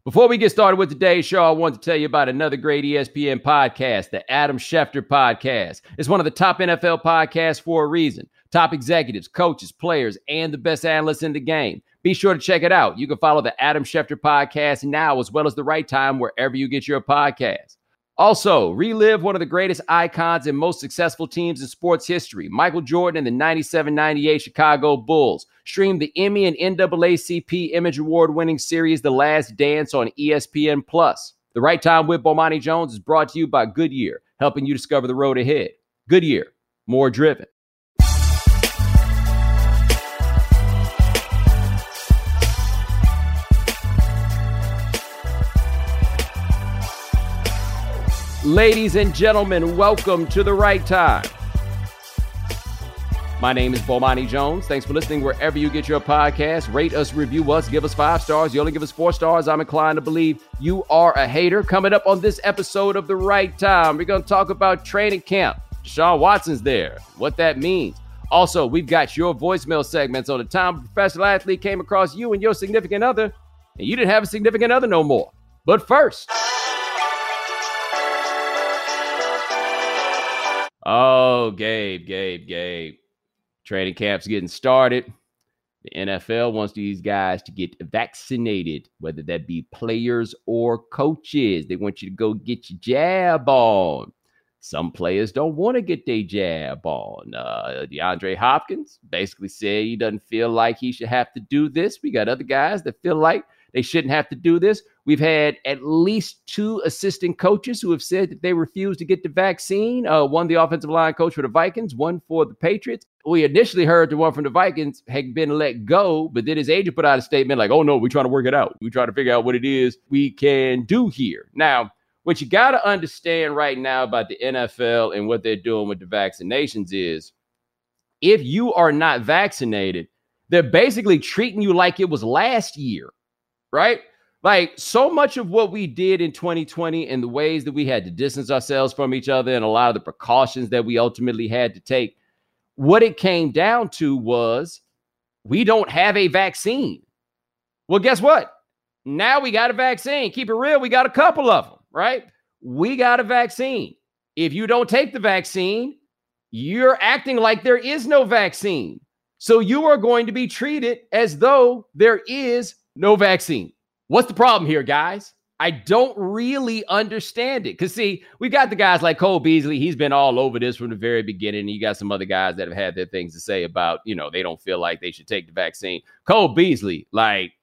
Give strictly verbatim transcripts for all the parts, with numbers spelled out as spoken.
Before we get started with today's show, I want to tell you about another great E S P N podcast, the Adam Schefter Podcast. It's one of the top N F L podcasts for a reason. Top executives, coaches, players, and the best analysts in the game. Be sure to check it out. You can follow the Adam Schefter Podcast now, as well as The Right Time, wherever you get your podcasts. Also, relive one of the greatest icons and most successful teams in sports history, Michael Jordan and the ninety-seven ninety-eight Chicago Bulls. Stream the Emmy and N double A C P Image Award-winning series The Last Dance on E S P N Plus. The Right Time with Bomani Jones is brought to you by Goodyear, helping you discover the road ahead. Goodyear, more driven. Ladies and gentlemen, welcome to The Right Time. My name is Bomani Jones. Thanks for listening wherever you get your podcast. Rate us, review us, give us five stars. You only give us four stars, I'm inclined to believe you are a hater. Coming up on this episode of The Right Time, we're going to talk about training camp. Deshaun Watson's there, what that means. Also, we've got your voicemail segments on the time a professional athlete came across you and your significant other, and you didn't have a significant other no more. But first... Oh, Gabe, Gabe, Gabe. Training camp's getting started. The N F L wants these guys to get vaccinated, whether that be players or coaches. They want you to go get your jab on. Some players don't want to get their jab on. Uh, DeAndre Hopkins basically said he doesn't feel like he should have to do this. We got other guys that feel like they shouldn't have to do this. We've had at least two assistant coaches who have said that they refuse to get the vaccine. Uh, one, the offensive line coach for the Vikings, one for the Patriots. We initially heard the one from the Vikings had been let go, but then his agent put out a statement like, oh, no, we're trying to work it out. We're trying to figure out what it is we can do here. Now, what you got to understand right now about the N F L and what they're doing with the vaccinations is if you are not vaccinated, they're basically treating you like it was last year, right? Like so much of what we did in twenty twenty and the ways that we had to distance ourselves from each other and a lot of the precautions that we ultimately had to take, what it came down to was we don't have a vaccine. Well, guess what? Now we got a vaccine. Keep it real. We got a couple of them, right? We got a vaccine. If you don't take the vaccine, you're acting like there is no vaccine. So you are going to be treated as though there is no vaccine. What's the problem here, guys? I don't really understand it. Because, see, we've got the guys like Cole Beasley. He's been all over this from the very beginning. You got some other guys that have had their things to say about, you know, they don't feel like they should take the vaccine. Cole Beasley, like,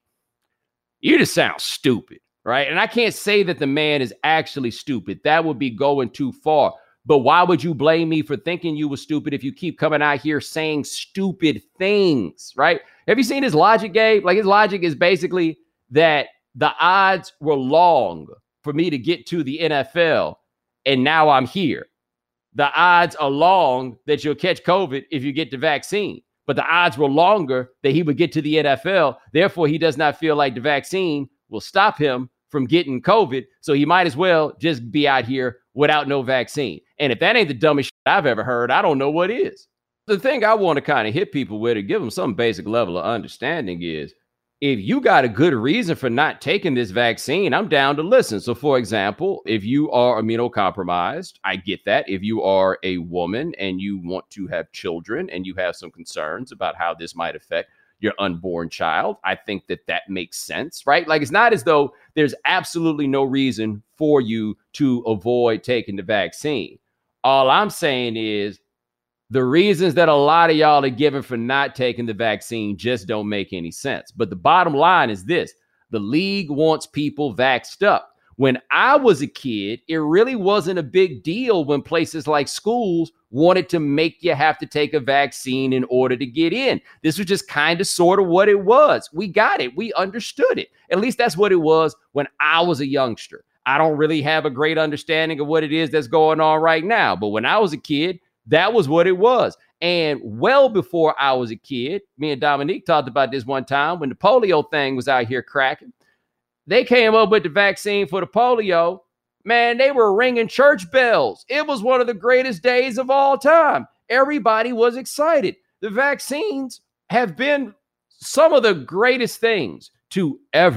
you just sound stupid, right? And I can't say that the man is actually stupid. That would be going too far. But why would you blame me for thinking you were stupid if you keep coming out here saying stupid things, right? Have you seen his logic, Gabe? Like, his logic is basically that the odds were long for me to get to the N F L, and now I'm here. The odds are long that you'll catch COVID if you get the vaccine, but the odds were longer that he would get to the N F L. Therefore, he does not feel like the vaccine will stop him from getting COVID, so he might as well just be out here without no vaccine. And if that ain't the dumbest shit I've ever heard, I don't know what is. The thing I want to kind of hit people with and give them some basic level of understanding is, if you got a good reason for not taking this vaccine, I'm down to listen. So, for example, if you are immunocompromised, I get that. If you are a woman and you want to have children and you have some concerns about how this might affect your unborn child, I think that that makes sense, right? Like, it's not as though there's absolutely no reason for you to avoid taking the vaccine. All I'm saying is, the reasons that a lot of y'all are giving for not taking the vaccine just don't make any sense. But the bottom line is this. The league wants people vaxxed up. When I was a kid, it really wasn't a big deal when places like schools wanted to make you have to take a vaccine in order to get in. This was just kind of sort of what it was. We got it. We understood it. At least that's what it was when I was a youngster. I don't really have a great understanding of what it is that's going on right now. But when I was a kid, that was what it was. And well before I was a kid, me and Dominique talked about this one time when the polio thing was out here cracking. They came up with the vaccine for the polio. Man, they were ringing church bells. It was one of the greatest days of all time. Everybody was excited. The vaccines have been some of the greatest things to ever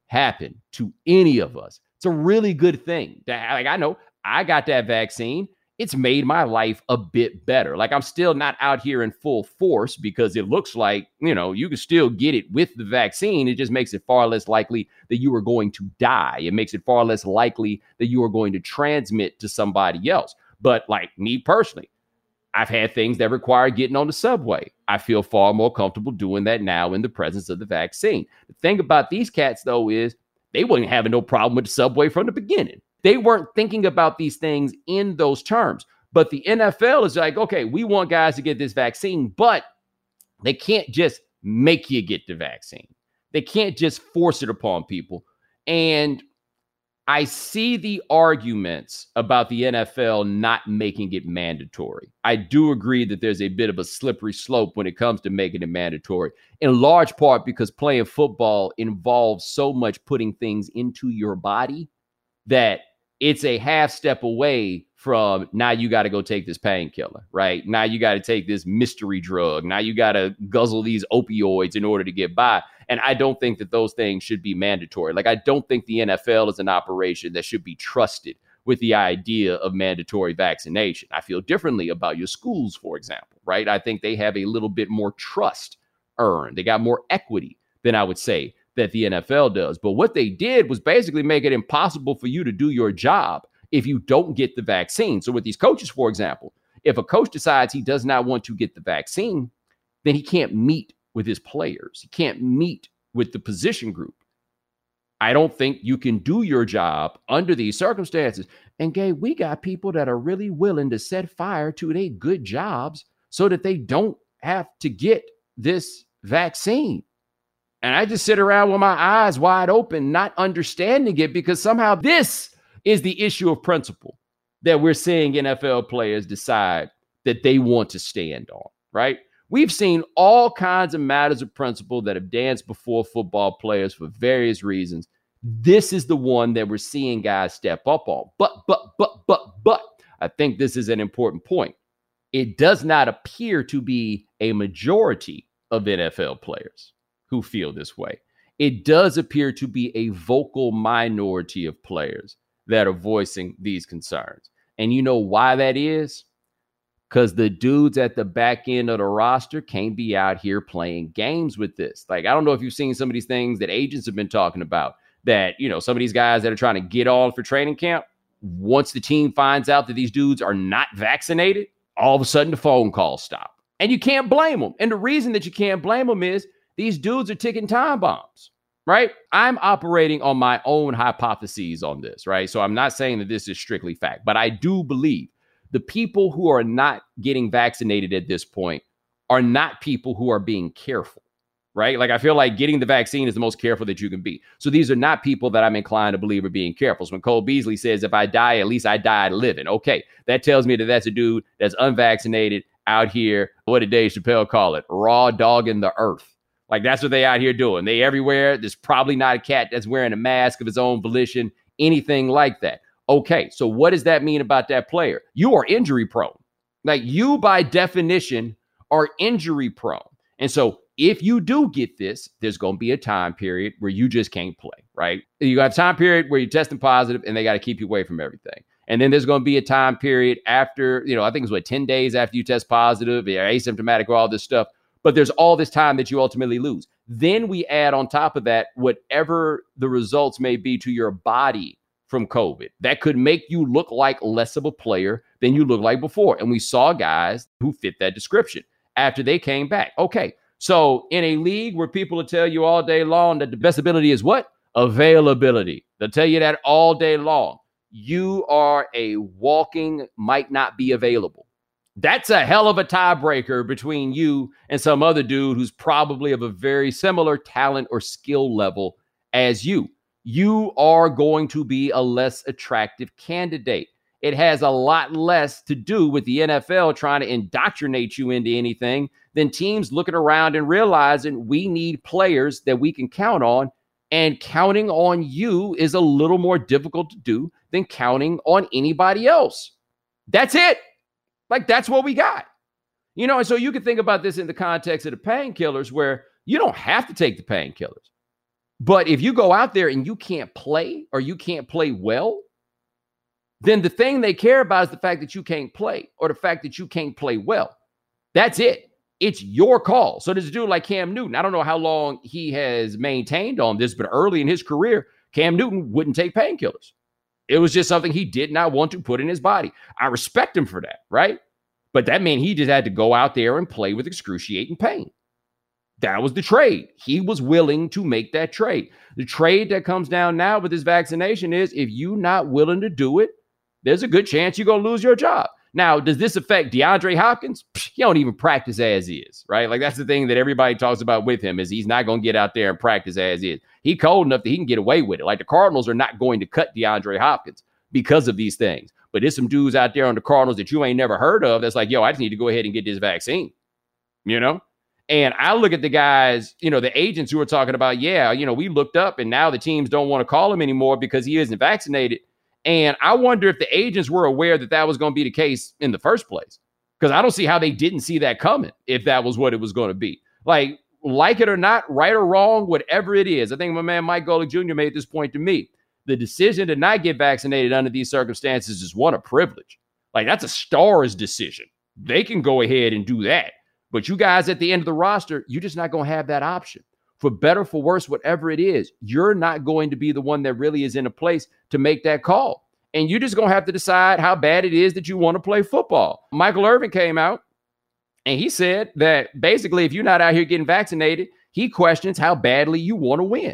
happen to any of us. It's a really good thing. That, like, I know I got that vaccine. It's made my life a bit better. Like, I'm still not out here in full force because it looks like, you know, you can still get it with the vaccine. It just makes it far less likely that you are going to die. It makes it far less likely that you are going to transmit to somebody else. But like me personally, I've had things that require getting on the subway. I feel far more comfortable doing that now in the presence of the vaccine. The thing about these cats, though, is they wasn't having no problem with the subway from the beginning. They weren't thinking about these things in those terms. But the N F L is like, okay, we want guys to get this vaccine, but they can't just make you get the vaccine. They can't just force it upon people. And I see the arguments about the N F L not making it mandatory. I do agree that there's a bit of a slippery slope when it comes to making it mandatory, in large part because playing football involves so much putting things into your body that it's a half step away from now you got to go take this painkiller, right? Now you got to take this mystery drug. Now you got to guzzle these opioids in order to get by. And I don't think that those things should be mandatory. Like, I don't think the N F L is an operation that should be trusted with the idea of mandatory vaccination. I feel differently about your schools, for example, right? I think they have a little bit more trust earned. They got more equity than I would say that the N F L does. But what they did was basically make it impossible for you to do your job if you don't get the vaccine. So with these coaches, for example, if a coach decides he does not want to get the vaccine, then he can't meet with his players. He can't meet with the position group. I don't think you can do your job under these circumstances. And Gabe, we got people that are really willing to set fire to their good jobs so that they don't have to get this vaccine. And I just sit around with my eyes wide open, not understanding it, because somehow this is the issue of principle that we're seeing N F L players decide that they want to stand on, right? We've seen all kinds of matters of principle that have danced before football players for various reasons. This is the one that we're seeing guys step up on. But, but, but, but, but, I think this is an important point. It does not appear to be a majority of N F L players who feel this way. It does appear to be a vocal minority of players that are voicing these concerns. And you know why that is? Because the dudes at the back end of the roster can't be out here playing games with this. Like, I don't know if you've seen some of these things that agents have been talking about, that, you know, some of these guys that are trying to get on for training camp, once the team finds out that these dudes are not vaccinated, all of a sudden the phone calls stop. And you can't blame them. And the reason that you can't blame them is these dudes are ticking time bombs, right? I'm operating on my own hypotheses on this, right? So I'm not saying that this is strictly fact, but I do believe the people who are not getting vaccinated at this point are not people who are being careful, right? Like, I feel like getting the vaccine is the most careful that you can be. So these are not people that I'm inclined to believe are being careful. So when Cole Beasley says, if I die, at least I died living. Okay, that tells me that that's a dude that's unvaccinated out here. What did Dave Chappelle call it? Raw dogging the earth. Like, that's what they out here doing. They everywhere. There's probably not a cat that's wearing a mask of his own volition, anything like that. Okay, so what does that mean about that player? You are injury prone. Like, you, by definition, are injury prone. And so if you do get this, there's going to be a time period where you just can't play, right? You got a time period where you're testing positive and they got to keep you away from everything. And then there's going to be a time period after, you know, I think it's what, ten days after you test positive, you're asymptomatic, or all this stuff. But there's all this time that you ultimately lose. Then we add on top of that whatever the results may be to your body from COVID. That could make you look like less of a player than you look like before. And we saw guys who fit that description after they came back. Okay, so in a league where people will tell you all day long that the best ability is what? Availability. They'll tell you that all day long. You are a walking might not be available. That's a hell of a tiebreaker between you and some other dude who's probably of a very similar talent or skill level as you. You are going to be a less attractive candidate. It has a lot less to do with the N F L trying to indoctrinate you into anything than teams looking around and realizing we need players that we can count on. And counting on you is a little more difficult to do than counting on anybody else. That's it. Like, that's what we got. You know, and so you can think about this in the context of the painkillers, where you don't have to take the painkillers. But if you go out there and you can't play or you can't play well, then the thing they care about is the fact that you can't play or the fact that you can't play well. That's it. It's your call. So there's a dude like Cam Newton. I don't know how long he has maintained on this, but early in his career, Cam Newton wouldn't take painkillers. It was just something he did not want to put in his body. I respect him for that, right? But that meant he just had to go out there and play with excruciating pain. That was the trade. He was willing to make that trade. The trade that comes down now with this vaccination is if you're not willing to do it, there's a good chance you're going to lose your job. Now, does this affect DeAndre Hopkins? He don't even practice as is, right? Like, that's the thing that everybody talks about with him is he's not going to get out there and practice as is. He cold enough that he can get away with it. Like, the Cardinals are not going to cut DeAndre Hopkins because of these things. But there's some dudes out there on the Cardinals that you ain't never heard of that's like, yo, I just need to go ahead and get this vaccine, you know? And I look at the guys, you know, the agents who are talking about, yeah, you know, we looked up and now the teams don't want to call him anymore because he isn't vaccinated. And I wonder if the agents were aware that that was going to be the case in the first place, because I don't see how they didn't see that coming if that was what it was going to be. Like, like it or not, right or wrong, whatever it is. I think my man Mike Golick Junior made this point to me. The decision to not get vaccinated under these circumstances is one of privilege. Like, that's a star's decision. They can go ahead and do that. But you guys at the end of the roster, you're just not going to have that option. For better, for worse, whatever it is, you're not going to be the one that really is in a place to make that call. And you're just going to have to decide how bad it is that you want to play football. Michael Irvin came out and he said that basically if you're not out here getting vaccinated, he questions how badly you want to win.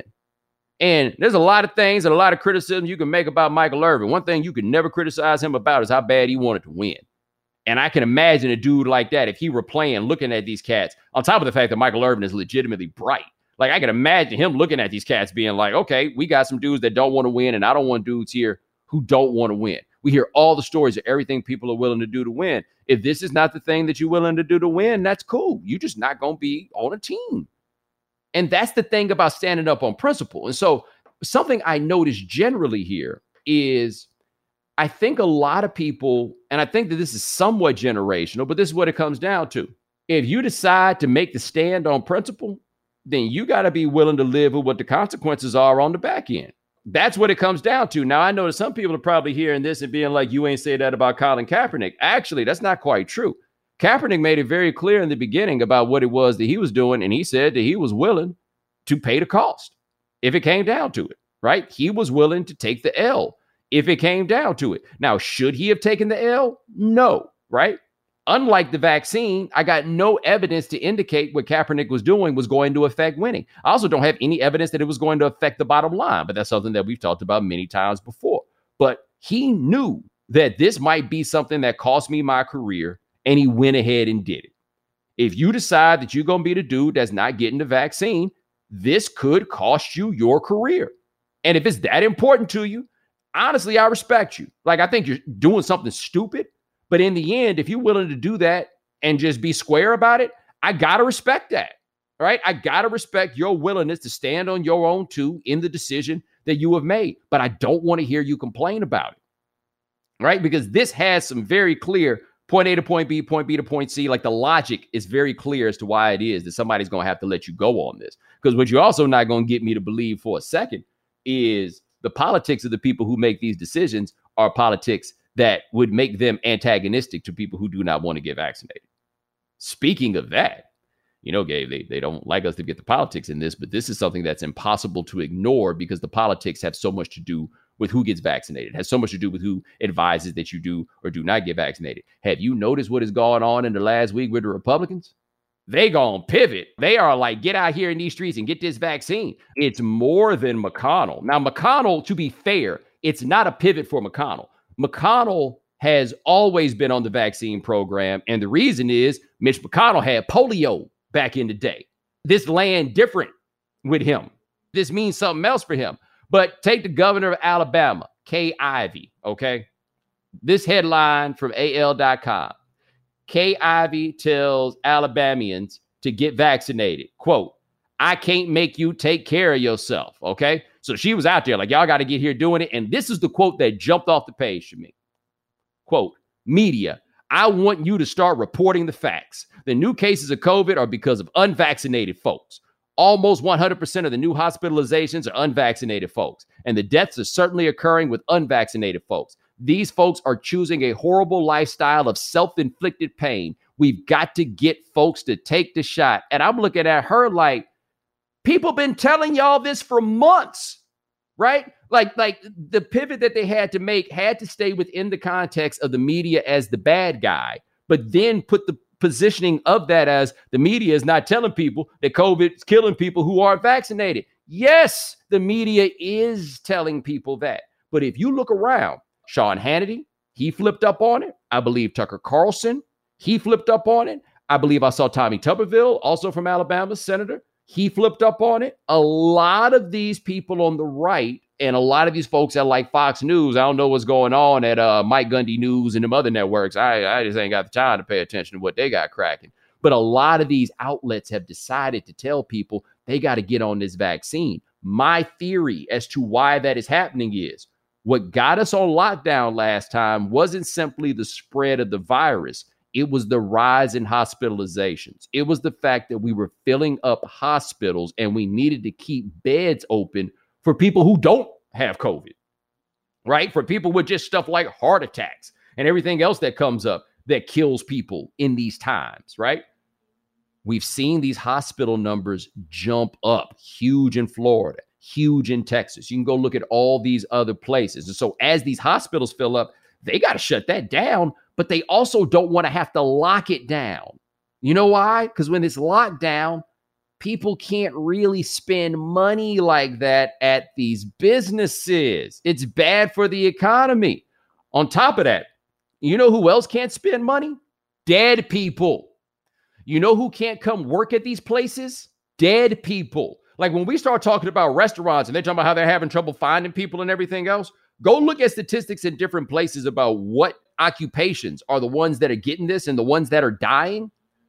And there's a lot of things and a lot of criticism you can make about Michael Irvin. One thing you can never criticize him about is how bad he wanted to win. And I can imagine a dude like that, if he were playing, looking at these cats, on top of the fact that Michael Irvin is legitimately bright. Like, I can imagine him looking at these cats being like, okay, we got some dudes that don't want to win, and I don't want dudes here who don't want to win. We hear all the stories of everything people are willing to do to win. If this is not the thing that you're willing to do to win, that's cool. You're just not going to be on a team. And that's the thing about standing up on principle. And so something I notice generally here is I think a lot of people, and I think that this is somewhat generational, but this is what it comes down to. If you decide to make the stand on principle, then you got to be willing to live with what the consequences are on the back end. That's what it comes down to. Now, I know that some people are probably hearing this and being like, you ain't say that about Colin Kaepernick. Actually, that's not quite true. Kaepernick made it very clear in the beginning about what it was that he was doing, and he said that he was willing to pay the cost if it came down to it, right? He was willing to take the L if it came down to it. Now, should he have taken the L? No, right? Unlike the vaccine, I got no evidence to indicate what Kaepernick was doing was going to affect winning. I also don't have any evidence that it was going to affect the bottom line, but that's something that we've talked about many times before. But he knew that this might be something that cost me my career, and he went ahead and did it. If you decide that you're going to be the dude that's not getting the vaccine, this could cost you your career. And if it's that important to you, honestly, I respect you. Like, I think you're doing something stupid. But in the end, if you're willing to do that and just be square about it, I got to respect that, right? I got to respect your willingness to stand on your own too in the decision that you have made. But I don't want to hear you complain about it, right? Because this has some very clear point A to point B, point B to point C. Like, the logic is very clear as to why it is that somebody's going to have to let you go on this. Because what you're also not going to get me to believe for a second is the politics of the people who make these decisions are politics that would make them antagonistic to people who do not want to get vaccinated. Speaking of that, you know, Gabe, they, they don't like us to get the politics in this, but this is something that's impossible to ignore because the politics have so much to do with who gets vaccinated. It has so much to do with who advises that you do or do not get vaccinated. Have you noticed what has gone on in the last week with the Republicans? They gonna pivot. They are like, get out here in these streets and get this vaccine. It's more than McConnell. Now, McConnell, to be fair, it's not a pivot for McConnell. McConnell has always been on the vaccine program. And the reason is Mitch McConnell had polio back in the day. This land different with him. This means something else for him. But take the governor of Alabama, Kay Ivey, okay? This headline from A L dot com. Kay Ivey tells Alabamians to get vaccinated. Quote, I can't make you take care of yourself, okay? So she was out there like, y'all got to get here doing it. And this is the quote that jumped off the page for me. Quote, media, I want you to start reporting the facts. The new cases of COVID are because of unvaccinated folks. Almost one hundred percent of the new hospitalizations are unvaccinated folks, and the deaths are certainly occurring with unvaccinated folks. These folks are choosing a horrible lifestyle of self-inflicted pain. We've got to get folks to take the shot. And I'm looking at her like, people been telling y'all this for months, right? Like, like the pivot that they had to make had to stay within the context of the media as the bad guy, but then put the positioning of that as the media is not telling people that COVID is killing people who aren't vaccinated. Yes, the media is telling people that. But if you look around, Sean Hannity, he flipped up on it. I believe Tucker Carlson, he flipped up on it. I believe I saw Tommy Tuberville, also from Alabama, senator. He flipped up on it. A lot of these people on the right and a lot of these folks at like Fox News, I don't know what's going on at uh, Mike Gundy News and them other networks. I, I just ain't got the time to pay attention to what they got cracking. But a lot of these outlets have decided to tell people they got to get on this vaccine. My theory as to why that is happening is what got us on lockdown last time wasn't simply the spread of the virus. It was the rise in hospitalizations. It was the fact that we were filling up hospitals and we needed to keep beds open for people who don't have COVID, right? For people with just stuff like heart attacks and everything else that comes up that kills people in these times, right? We've seen these hospital numbers jump up, huge in Florida, huge in Texas. You can go look at all these other places. And so as these hospitals fill up, they got to shut that down, but they also don't want to have to lock it down. You know why? Because when it's locked down, people can't really spend money like that at these businesses. It's bad for the economy. On top of that, you know who else can't spend money? Dead people. You know who can't come work at these places? Dead people. Like when we start talking about restaurants and they're talking about how they're having trouble finding people and everything else, go look at statistics in different places about what occupations are the ones that are getting this and the ones that are dying.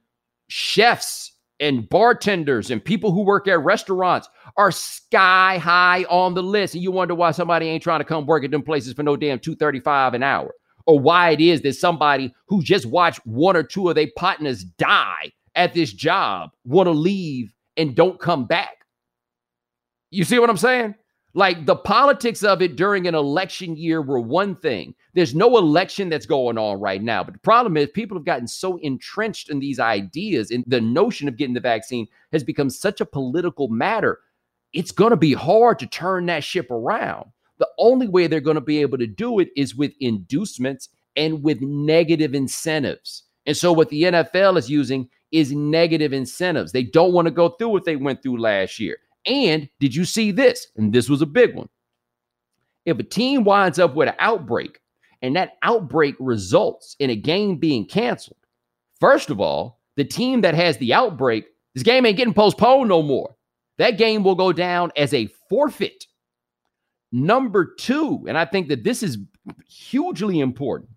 Chefs and bartenders and people who work at restaurants are sky high on the list. And you wonder why somebody ain't trying to come work at them places for no damn two thirty-five an hour. Or why it is that somebody who just watched one or two of their partners die at this job want to leave and don't come back. You see what I'm saying? Like the politics of it during an election year were one thing. There's no election that's going on right now. But the problem is people have gotten so entrenched in these ideas and the notion of getting the vaccine has become such a political matter. It's going to be hard to turn that ship around. The only way they're going to be able to do it is with inducements and with negative incentives. And so what the N F L is using is negative incentives. They don't want to go through what they went through last year. And did you see this? And this was a big one. If a team winds up with an outbreak and that outbreak results in a game being canceled, first of all, the team that has the outbreak, this game ain't getting postponed no more. That game will go down as a forfeit. Number two, and I think that this is hugely important.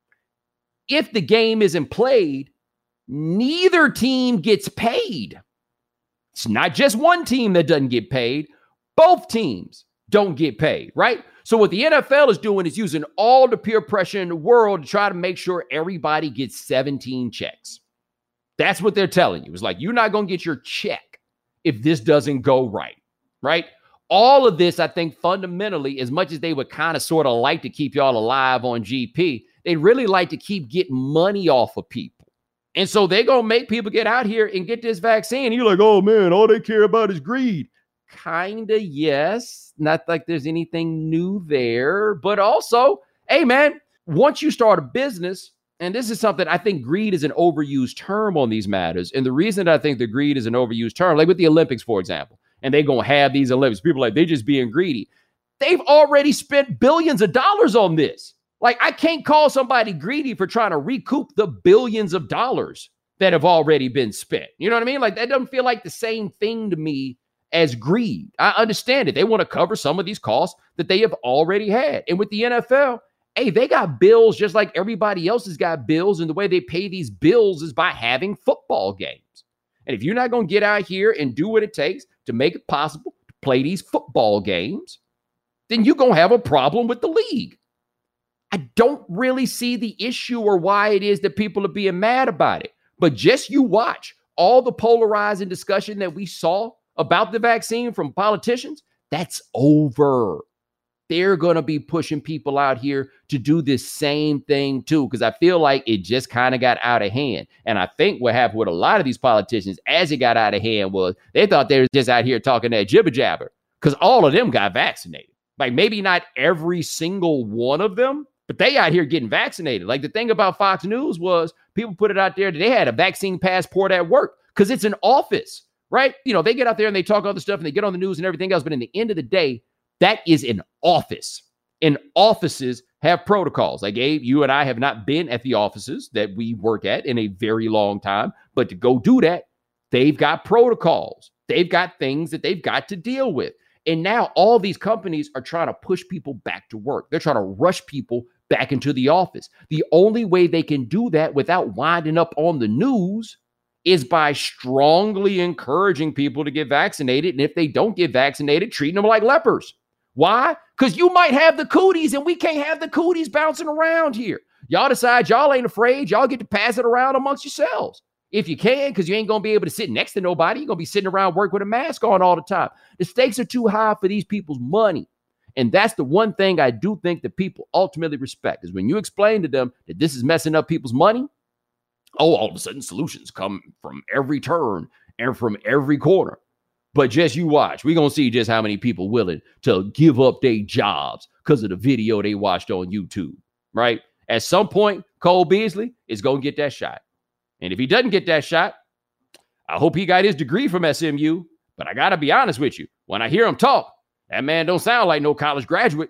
If the game isn't played, neither team gets paid. It's not just one team that doesn't get paid. Both teams don't get paid, right? So what the N F L is doing is using all the peer pressure in the world to try to make sure everybody gets seventeen checks. That's what they're telling you. It's like, you're not going to get your check if this doesn't go right, right? All of this, I think, fundamentally, as much as they would kind of sort of like to keep y'all alive on G P, they really like to keep getting money off of people. And so they're going to make people get out here and get this vaccine. You're like, oh, man, all they care about is greed. Kind of, yes. Not like there's anything new there. But also, hey, man, once you start a business, and this is something I think greed is an overused term on these matters. And the reason I think the greed is an overused term, like with the Olympics, for example, and they're going to have these Olympics, people are like, they just being greedy. They've already spent billions of dollars on this. Like, I can't call somebody greedy for trying to recoup the billions of dollars that have already been spent. You know what I mean? Like, that doesn't feel like the same thing to me as greed. I understand it. They want to cover some of these costs that they have already had. And with the N F L, hey, they got bills just like everybody else has got bills. And the way they pay these bills is by having football games. And if you're not going to get out here and do what it takes to make it possible to play these football games, then you're going to have a problem with the league. I don't really see the issue or why it is that people are being mad about it. But just you watch all the polarizing discussion that we saw about the vaccine from politicians, that's over. They're going to be pushing people out here to do this same thing too, because I feel like it just kind of got out of hand. And I think what happened with a lot of these politicians as it got out of hand was they thought they were just out here talking that jibber jabber, because all of them got vaccinated. Like maybe not every single one of them, but they out here getting vaccinated. Like the thing about Fox News was people put it out there that they had a vaccine passport at work because it's an office, right? You know, they get out there and they talk all the stuff and they get on the news and everything else. But in the end of the day, that is an office. And offices have protocols. Like Abe, you and I have not been at the offices that we work at in a very long time. But to go do that, they've got protocols. They've got things that they've got to deal with. And now all these companies are trying to push people back to work. They're trying to rush people back into the office. The only way they can do that without winding up on the news is by strongly encouraging people to get vaccinated. And if they don't get vaccinated, treating them like lepers. Why? Because you might have the cooties and we can't have the cooties bouncing around here. Y'all decide y'all ain't afraid. Y'all get to pass it around amongst yourselves. If you can, because you ain't going to be able to sit next to nobody. You're going to be sitting around work with a mask on all the time. The stakes are too high for these people's money. And that's the one thing I do think that people ultimately respect is when you explain to them that this is messing up people's money. Oh, all of a sudden solutions come from every turn and from every corner. But just you watch. We're going to see just how many people willing to give up their jobs because of the video they watched on YouTube, right? At some point, Cole Beasley is going to get that shot. And if he doesn't get that shot, I hope he got his degree from S M U. But I got to be honest with you. When I hear him talk, that man don't sound like no college graduate.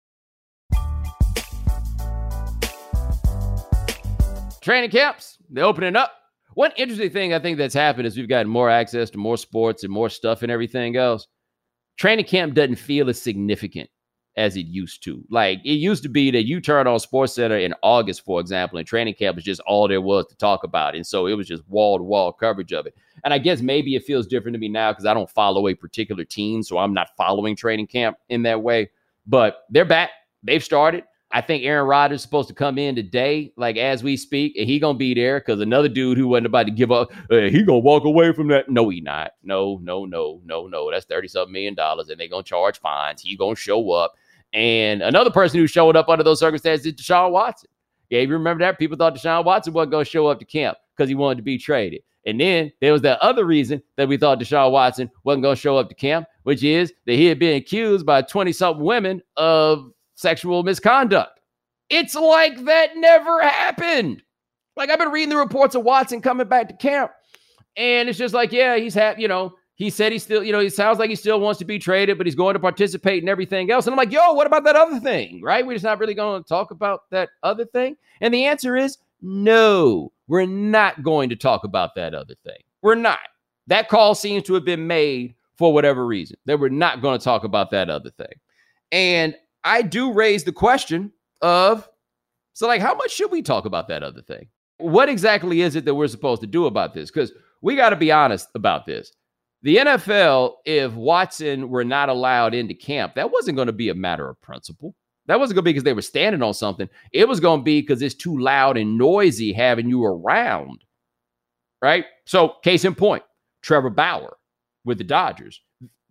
Training camps, they're opening up. One interesting thing I think that's happened is we've gotten more access to more sports and more stuff and everything else. Training camp doesn't feel as significant as it used to. Like, it used to be that you turn on SportsCenter in August, for example, and training camp was just all there was to talk about. And so it was just wall-to-wall coverage of it. And I guess maybe it feels different to me now because I don't follow a particular team, so I'm not following training camp in that way. But they're back. They've started. I think Aaron Rodgers is supposed to come in today, like as we speak, and he going to be there because another dude who wasn't about to give up, uh, he going to walk away from that. No, he not. No, no, no, no, no. That's thirty-something million dollars, and they're going to charge fines. He going to show up. And another person who showed up under those circumstances is Deshaun Watson. Yeah, you remember that? People thought Deshaun Watson wasn't going to show up to camp because he wanted to be traded. And then there was that other reason that we thought Deshaun Watson wasn't going to show up to camp, which is that he had been accused by twenty-something women of sexual misconduct. It's like that never happened. Like, I've been reading the reports of Watson coming back to camp, and it's just like, yeah, he's happy, you know, he said he still, you know, it sounds like he still wants to be traded, but he's going to participate in everything else. And I'm like, yo, what about that other thing, right? We're just not really going to talk about that other thing. And the answer is no, we're not going to talk about that other thing. We're not. That call seems to have been made for whatever reason, that we're not going to talk about that other thing. And I do raise the question of, so like, how much should we talk about that other thing? What exactly is it that we're supposed to do about this? Because we got to be honest about this. The N F L, if Watson were not allowed into camp, that wasn't going to be a matter of principle. That wasn't going to be because they were standing on something. It was going to be because it's too loud and noisy having you around, right? So, case in point, Trevor Bauer with the Dodgers.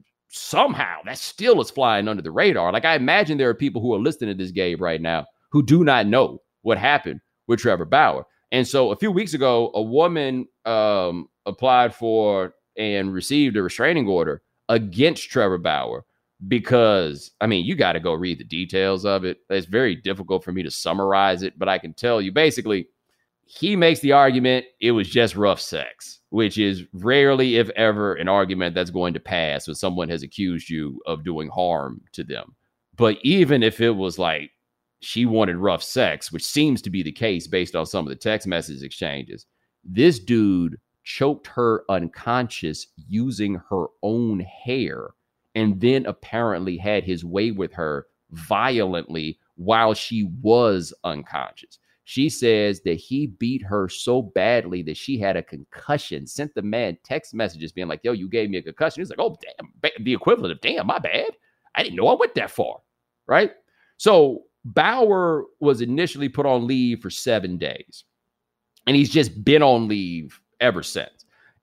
Somehow, that still is flying under the radar. Like, I imagine there are people who are listening to this game right now who do not know what happened with Trevor Bauer. And so, a few weeks ago, a woman um, applied for and received a restraining order against Trevor Bauer because, I mean, you got to go read the details of it. It's very difficult for me to summarize it, but I can tell you basically, he makes the argument it was just rough sex, which is rarely, if ever, an argument that's going to pass when someone has accused you of doing harm to them. But even if it was like she wanted rough sex, which seems to be the case based on some of the text message exchanges, this dude choked her unconscious using her own hair and then apparently had his way with her violently while she was unconscious. She says that he beat her so badly that she had a concussion, sent the man text messages being like, yo, you gave me a concussion. He's like, oh, damn, the equivalent of, damn, my bad. I didn't know I went that far, right? So Bauer was initially put on leave for seven days, and he's just been on leave ever since.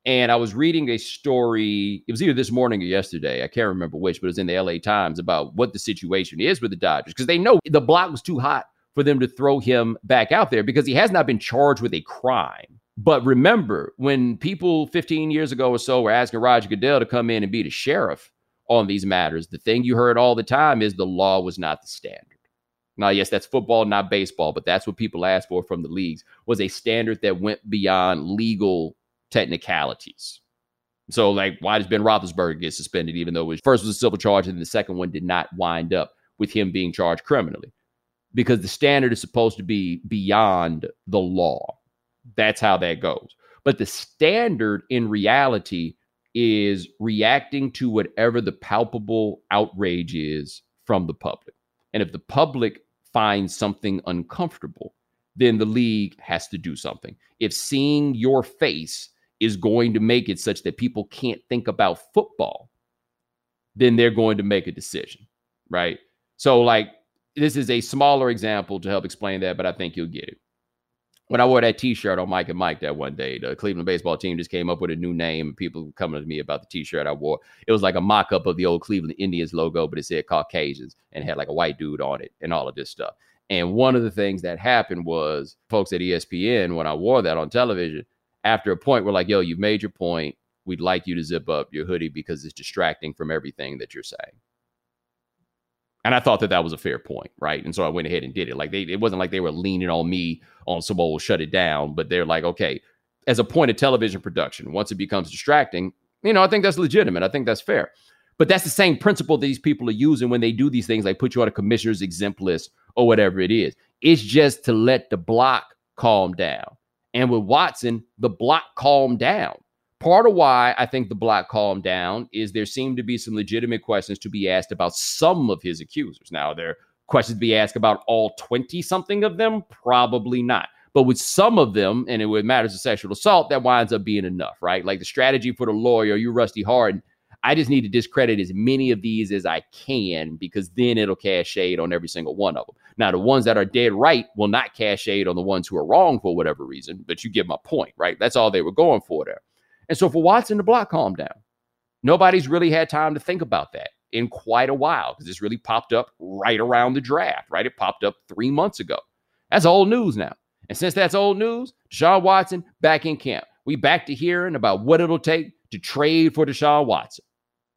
And I was reading a story. It was either this morning or yesterday. I can't remember which, but it was in the L A Times about what the situation is with the Dodgers, because they know the block was too hot for them to throw him back out there because he has not been charged with a crime. But remember, when people fifteen years ago or so were asking Roger Goodell to come in and be the sheriff on these matters, the thing you heard all the time is the law was not the standard. Now, yes, that's football, not baseball, but that's what people asked for from the leagues, was a standard that went beyond legal technicalities. So, like, why does Ben Roethlisberger get suspended, even though it was, first was a civil charge and the second one did not wind up with him being charged criminally? Because the standard is supposed to be beyond the law. That's how that goes. But the standard in reality is reacting to whatever the palpable outrage is from the public. And if the public finds something uncomfortable, then the league has to do something. If seeing your face is going to make it such that people can't think about football, then they're going to make a decision, right? So, like, this is a smaller example to help explain that, but I think you'll get it. When I wore that T-shirt on Mike and Mike that one day, the Cleveland baseball team just came up with a new name, and people were coming to me about the T-shirt I wore. It was like a mock-up of the old Cleveland Indians logo, but it said Caucasians and had like a white dude on it and all of this stuff. And one of the things that happened was folks at E S P N, when I wore that on television, after a point, were like, yo, you've made your point. We'd like you to zip up your hoodie because it's distracting from everything that you're saying. And I thought that that was a fair point, right? And so I went ahead and did it. Like, they, it wasn't like they were leaning on me on some old shut it down, but they're like, okay, as a point of television production, once it becomes distracting, you know, I think that's legitimate. I think that's fair. But that's the same principle that these people are using when they do these things, like put you on a commissioner's exempt list or whatever it is. It's just to let the block calm down. And with Watson, the block calmed down. Part of why I think the block calmed down is there seemed to be some legitimate questions to be asked about some of his accusers. Now, there are questions to be asked about all twenty-something of them? Probably not. But with some of them, and it with matters of sexual assault, that winds up being enough, right? Like the strategy for the lawyer, you Rusty Hardin, I just need to discredit as many of these as I can, because then it'll cast shade on every single one of them. Now, the ones that are dead right will not cast shade on the ones who are wrong for whatever reason, but you get my point, right? That's all they were going for there. And so for Watson, the block calmed down. Nobody's really had time to think about that in quite a while, because this really popped up right around the draft, right? It popped up three months ago. That's old news now. And since that's old news, Deshaun Watson back in camp. We back to hearing about what it'll take to trade for Deshaun Watson.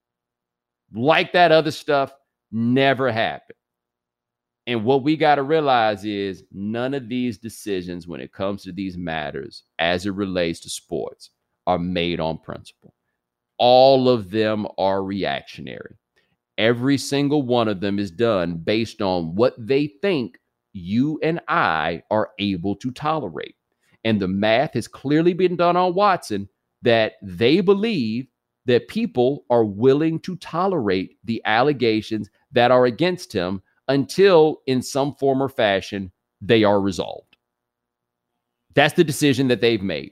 Like that other stuff never happened. And what we got to realize is none of these decisions when it comes to these matters as it relates to sports are made on principle. All of them are reactionary. Every single one of them is done based on what they think you and I are able to tolerate. And the math has clearly been done on Watson that they believe that people are willing to tolerate the allegations that are against him until in some form or fashion they are resolved. That's the decision that they've made.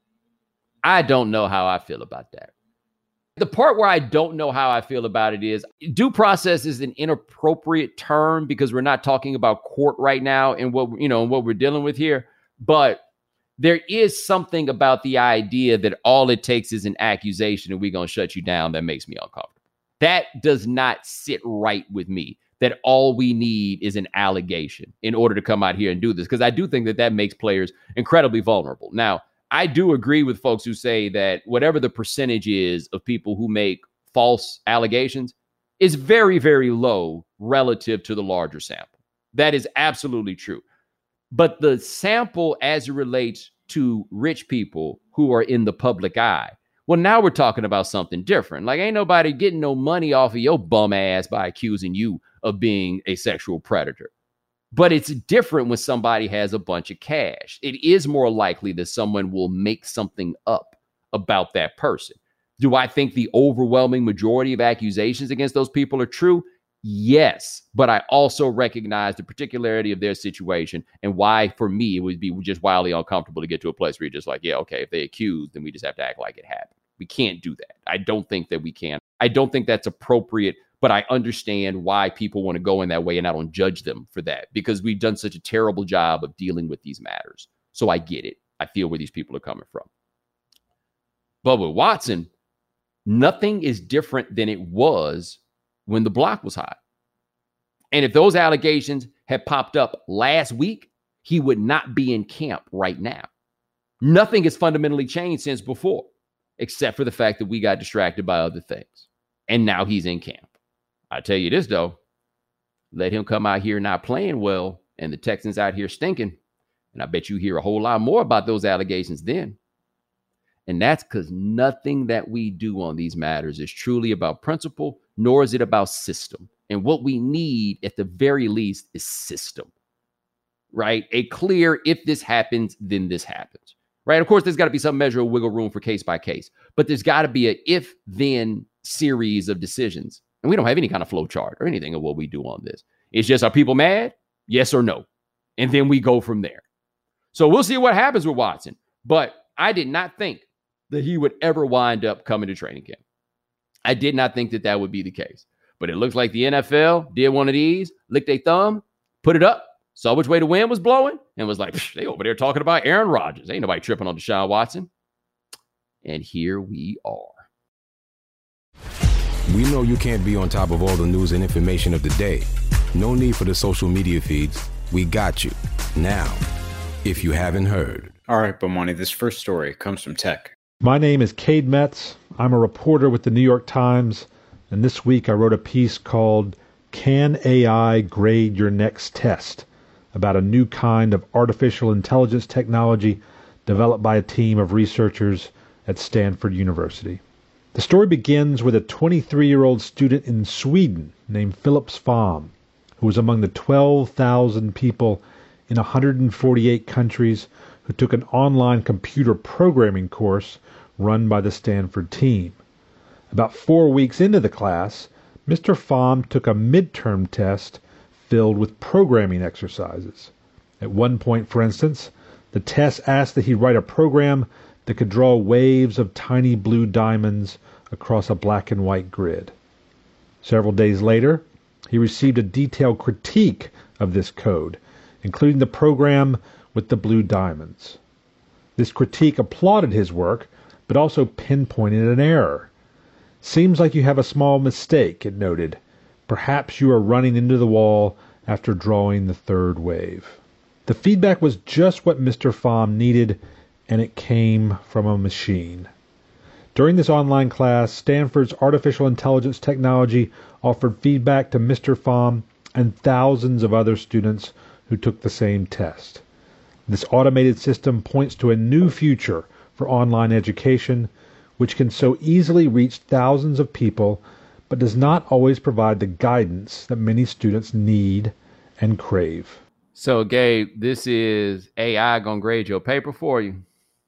I don't know how I feel about that. The part where I don't know how I feel about it is due process is an inappropriate term because we're not talking about court right now and what, you know, what we're dealing with here. But there is something about the idea that all it takes is an accusation and we're going to shut you down that makes me uncomfortable. That does not sit right with me, that all we need is an allegation in order to come out here and do this, because I do think that that makes players incredibly vulnerable. Now, I do agree with folks who say that whatever the percentage is of people who make false allegations is very, very low relative to the larger sample. That is absolutely true. But the sample as it relates to rich people who are in the public eye, well, now we're talking about something different. Like, ain't nobody getting no money off of your bum ass by accusing you of being a sexual predator. But it's different when somebody has a bunch of cash. It is more likely that someone will make something up about that person. Do I think the overwhelming majority of accusations against those people are true? Yes. But I also recognize the particularity of their situation and why, for me, it would be just wildly uncomfortable to get to a place where you're just like, yeah, okay, if they accuse, then we just have to act like it happened. We can't do that. I don't think that we can. I don't think that's appropriate. But I understand why people want to go in that way, and I don't judge them for that because we've done such a terrible job of dealing with these matters. So I get it. I feel where these people are coming from. But with Watson, nothing is different than it was when the block was hot. And if those allegations had popped up last week, he would not be in camp right now. Nothing has fundamentally changed since before, except for the fact that we got distracted by other things. And now he's in camp. I tell you this, though, let him come out here not playing well and the Texans out here stinking. And I bet you hear a whole lot more about those allegations then. And that's because nothing that we do on these matters is truly about principle, nor is it about system. And what we need at the very least is system, right? A clear, if this happens, then this happens, right? Of course, there's got to be some measure of wiggle room for case by case, but there's got to be a if then series of decisions. And we don't have any kind of flow chart or anything of what we do on this. It's just, are people mad? Yes or no? And then we go from there. So we'll see what happens with Watson. But I did not think that he would ever wind up coming to training camp. I did not think that that would be the case. But it looks like the N F L did one of these, licked their thumb, put it up, saw which way the wind was blowing, and was like, they over there talking about Aaron Rodgers. Ain't nobody tripping on Deshaun Watson. And here we are. We know you can't be on top of all the news and information of the day. No need for the social media feeds. We got you. Now, if you haven't heard. All right, Bomani, this first story comes from Tech. My name is Cade Metz. I'm a reporter with the New York Times. And this week I wrote a piece called Can A I Grade Your Next Test? About a new kind of artificial intelligence technology developed by a team of researchers at Stanford University. The story begins with a twenty-three-year-old student in Sweden named Philips Pham, who was among the twelve thousand people in one hundred forty-eight countries who took an online computer programming course run by the Stanford team. About four weeks into the class, Mister Pham took a midterm test filled with programming exercises. At one point, for instance, the test asked that he write a program that could draw waves of tiny blue diamonds across a black and white grid. Several days later, he received a detailed critique of this code, including the program with the blue diamonds. This critique applauded his work, but also pinpointed an error. Seems like you have a small mistake, it noted. Perhaps you are running into the wall after drawing the third wave. The feedback was just what Mister Pham needed, and it came from a machine. During this online class, Stanford's artificial intelligence technology offered feedback to Mister Pham and thousands of other students who took the same test. This automated system points to a new future for online education, which can so easily reach thousands of people, but does not always provide the guidance that many students need and crave. So, Gabe, this is A I gonna grade your paper for you.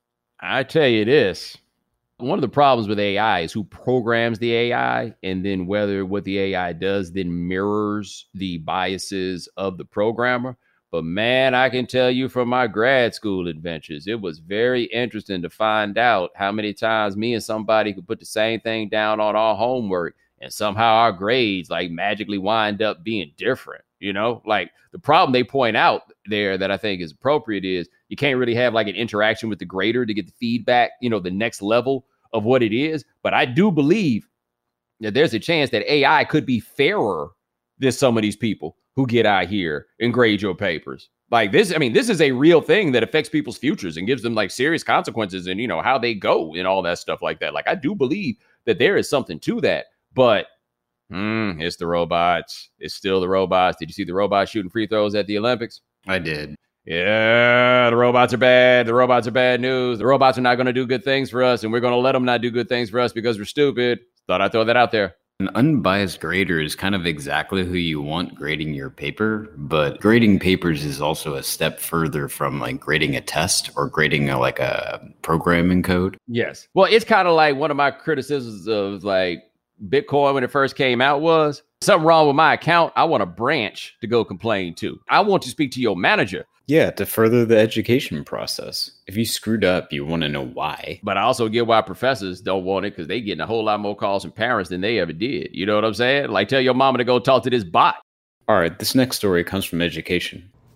I tell you this, one of the problems with A I is who programs the A I, and then whether what the A I does then mirrors the biases of the programmer. But man, I can tell you from my grad school adventures, it was very interesting to find out how many times me and somebody could put the same thing down on our homework, and somehow our grades like magically wind up being different. You know, like the problem they point out there that I think is appropriate is you can't really have like an interaction with the grader to get the feedback, you know, the next level of what it is. But I do believe that there's a chance that A I could be fairer than some of these people who get out here and grade your papers. Like this, I mean, this is a real thing that affects people's futures and gives them like serious consequences and, you know, how they go and all that stuff like that. Like, I do believe that there is something to that, but mm, it's the robots. It's still the robots. Did you see the robots shooting free throws at the Olympics? I did. Yeah, the robots are bad. The robots are bad news. The robots are not going to do good things for us, and we're going to let them not do good things for us because we're stupid. Thought I'd throw that out there. An unbiased grader is kind of exactly who you want grading your paper, but grading papers is also a step further from like grading a test or grading a, like a programming code. Yes. Well, it's kind of like one of my criticisms of like Bitcoin when it first came out was something wrong with my account. I want a branch to go complain to. I want to speak to your manager. Yeah, to further the education process. If you screwed up, you want to know why. But I also get why professors don't want it because they getting a whole lot more calls from parents than they ever did. You know what I'm saying? Like, tell your mama to go talk to this bot. All right, this next story comes from Education.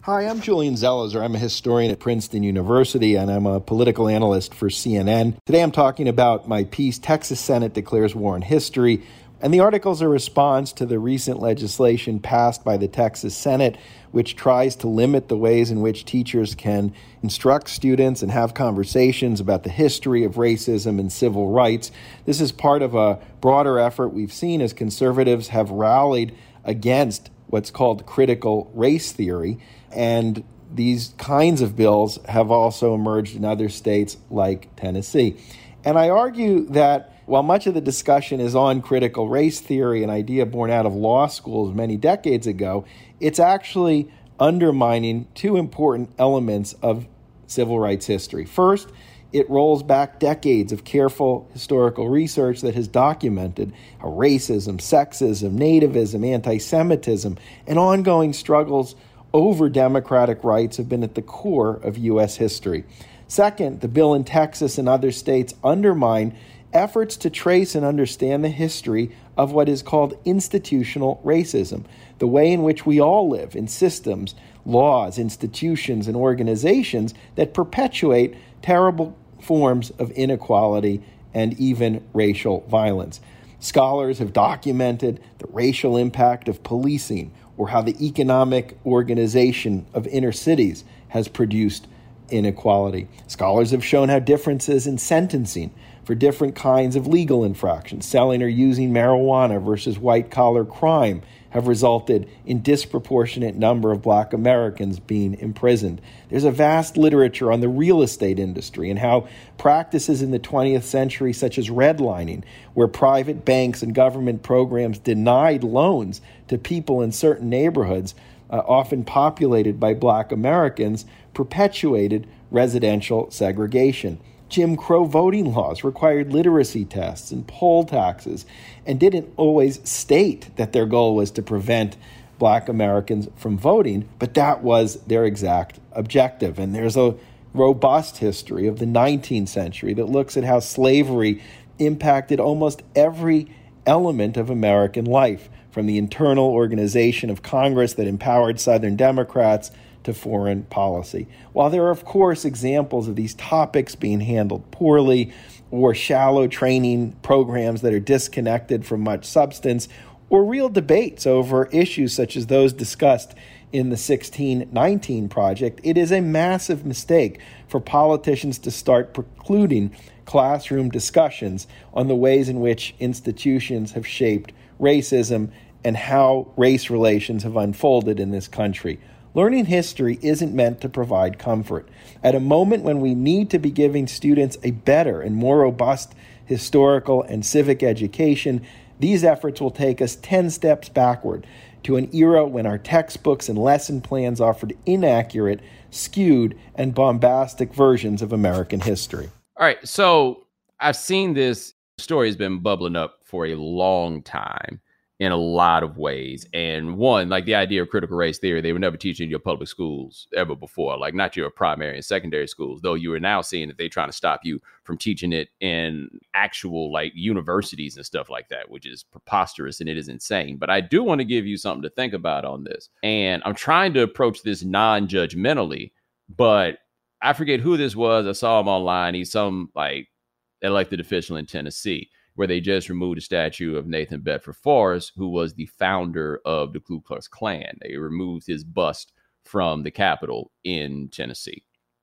Hi, I'm Julian Zelizer. I'm a historian at Princeton University, and I'm a political analyst for C N N. Today I'm talking about my piece, Texas Senate Declares War on History. And the article is a response to the recent legislation passed by the Texas Senate, which tries to limit the ways in which teachers can instruct students and have conversations about the history of racism and civil rights. This is part of a broader effort we've seen as conservatives have rallied against what's called critical race theory. And these kinds of bills have also emerged in other states like Tennessee. And I argue that while much of the discussion is on critical race theory, an idea born out of law schools many decades ago, it's actually undermining two important elements of civil rights history. First, it rolls back decades of careful historical research that has documented how racism, sexism, nativism, anti-Semitism, and ongoing struggles over democratic rights have been at the core of U S history. Second, the bill in Texas and other states undermine efforts to trace and understand the history of what is called institutional racism, the way in which we all live in systems, laws, institutions, and organizations that perpetuate terrible forms of inequality and even racial violence. Scholars have documented the racial impact of policing or how the economic organization of inner cities has produced inequality. Scholars have shown how differences in sentencing for different kinds of legal infractions, selling or using marijuana versus white-collar crime, have resulted in disproportionate number of Black Americans being imprisoned. There's a vast literature on the real estate industry and how practices in the twentieth century, such as redlining, where private banks and government programs denied loans to people in certain neighborhoods, uh, often populated by Black Americans, perpetuated residential segregation. Jim Crow voting laws required literacy tests and poll taxes and didn't always state that their goal was to prevent Black Americans from voting, but that was their exact objective. And there's a robust history of the nineteenth century that looks at how slavery impacted almost every element of American life, from the internal organization of Congress that empowered Southern Democrats to foreign policy. While there are, of course, examples of these topics being handled poorly or shallow training programs that are disconnected from much substance, or real debates over issues such as those discussed in the sixteen nineteen Project, it is a massive mistake for politicians to start precluding classroom discussions on the ways in which institutions have shaped racism and how race relations have unfolded in this country. Learning history isn't meant to provide comfort. At a moment when we need to be giving students a better and more robust historical and civic education, these efforts will take us ten steps backward to an era when our textbooks and lesson plans offered inaccurate, skewed, and bombastic versions of American history. All right, so I've seen this story has been bubbling up for a long time in a lot of ways. And one, like the idea of critical race theory, they were never teaching your public schools ever before, like not your primary and secondary schools, though you are now seeing that they're trying to stop you from teaching it in actual like universities and stuff like that, which is preposterous and it is insane. But I do want to give you something to think about on this. And I'm trying to approach this non-judgmentally, but I forget who this was. I saw him online. He's some like elected official in Tennessee, where they just removed a statue of Nathan Bedford Forrest, who was the founder of the Ku Klux Klan. They removed his bust from the Capitol in Tennessee.